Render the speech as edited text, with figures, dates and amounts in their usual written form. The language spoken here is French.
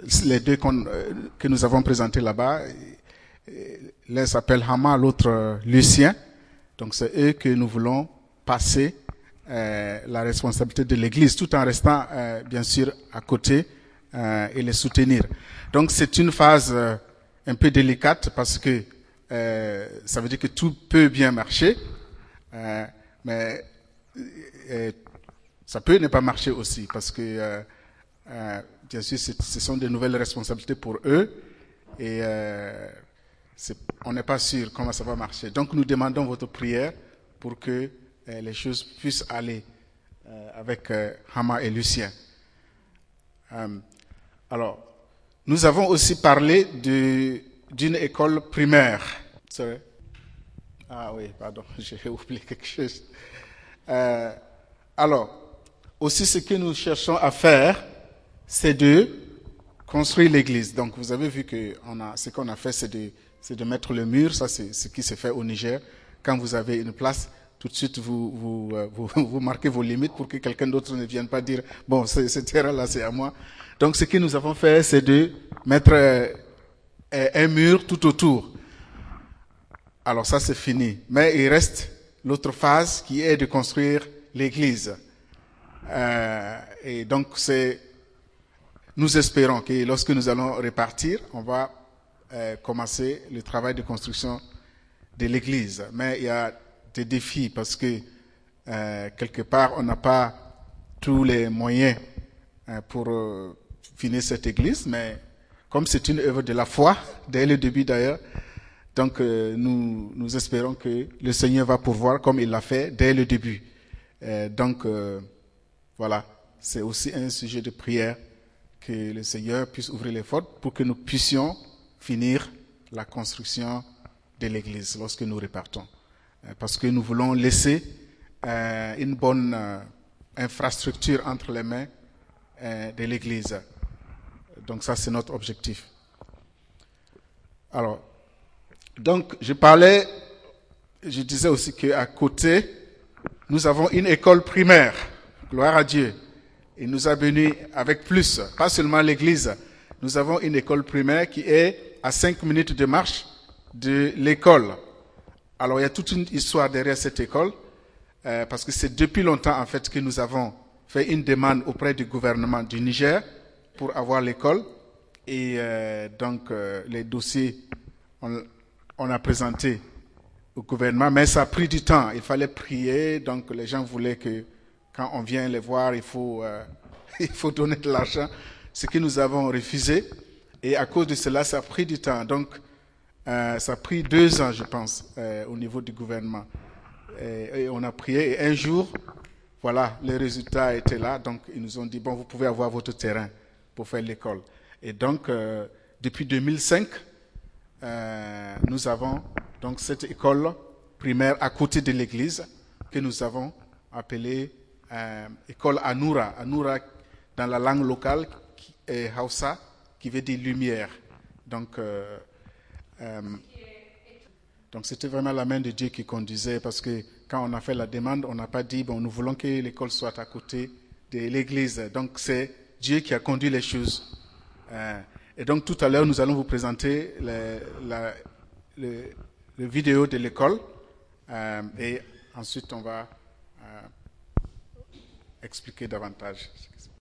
les deux que nous avons présentés là-bas, l'un s'appelle Hama, l'autre Lucien. Donc c'est eux que nous voulons passer la responsabilité de l'Église, tout en restant bien sûr à côté et les soutenir. Donc c'est une phase un peu délicate parce que ça veut dire que tout peut bien marcher, mais ça peut ne pas marcher aussi parce que bien sûr ce sont de nouvelles responsabilités pour eux et on n'est pas sûr comment ça va marcher. Donc nous demandons votre prière pour que les choses puissent aller avec Hama et Lucien. Alors, nous avons aussi parlé d'une école primaire. Sorry. Ah oui, pardon, j'ai oublié quelque chose. Alors, aussi ce que nous cherchons à faire, c'est de construire l'église. Donc, vous avez vu que ce qu'on a fait, c'est de mettre le mur. Ça, c'est ce qui se fait au Niger. Quand vous avez une place, tout de suite, vous marquez vos limites pour que quelqu'un d'autre ne vienne pas dire « Bon, ce terrain-là, c'est à moi ». Donc, ce que nous avons fait, c'est de mettre un mur tout autour. Alors, ça, c'est fini. Mais il reste l'autre phase qui est de construire l'église. Et donc, nous espérons que lorsque nous allons repartir, on va commencer le travail de construction de l'église. Mais il y a des défis parce que quelque part, on n'a pas tous les moyens pour finir cette église, mais comme c'est une œuvre de la foi, dès le début d'ailleurs, donc nous espérons que le Seigneur va pourvoir comme il l'a fait dès le début. Donc voilà, c'est aussi un sujet de prière que le Seigneur puisse ouvrir les portes pour que nous puissions finir la construction de l'église lorsque nous repartons. Parce que nous voulons laisser une bonne infrastructure entre les mains de l'église. Donc ça, c'est notre objectif. Alors, donc je disais aussi qu'à côté, nous avons une école primaire. Gloire à Dieu. Il nous a bénis avec plus, pas seulement l'église. Nous avons une école primaire qui est à 5 minutes de marche de l'école. Alors il y a toute une histoire derrière cette école, parce que c'est depuis longtemps en fait que nous avons fait une demande auprès du gouvernement du Niger pour avoir l'école. Et donc les dossiers, on a présenté au gouvernement, mais ça a pris du temps. Il fallait prier, donc les gens voulaient que quand on vient les voir, il faut donner de l'argent, ce que nous avons refusé. Et à cause de cela, ça a pris du temps. Donc, ça a pris 2 ans, je pense, au niveau du gouvernement. Et on a prié. Et un jour, voilà, les résultats étaient là. Donc, ils nous ont dit, bon, vous pouvez avoir votre terrain pour faire l'école. Et donc, depuis 2005, nous avons donc cette école primaire à côté de l'église que nous avons appelée école Anoura. Anoura dans la langue locale est Hausa, qui veut dire lumière. Donc c'était vraiment la main de Dieu qui conduisait, parce que quand on a fait la demande, on n'a pas dit bon, nous voulons que l'école soit à côté de l'église. Donc c'est Dieu qui a conduit les choses. Et donc tout à l'heure, nous allons vous présenter le vidéo de l'école et ensuite on va expliquer davantage.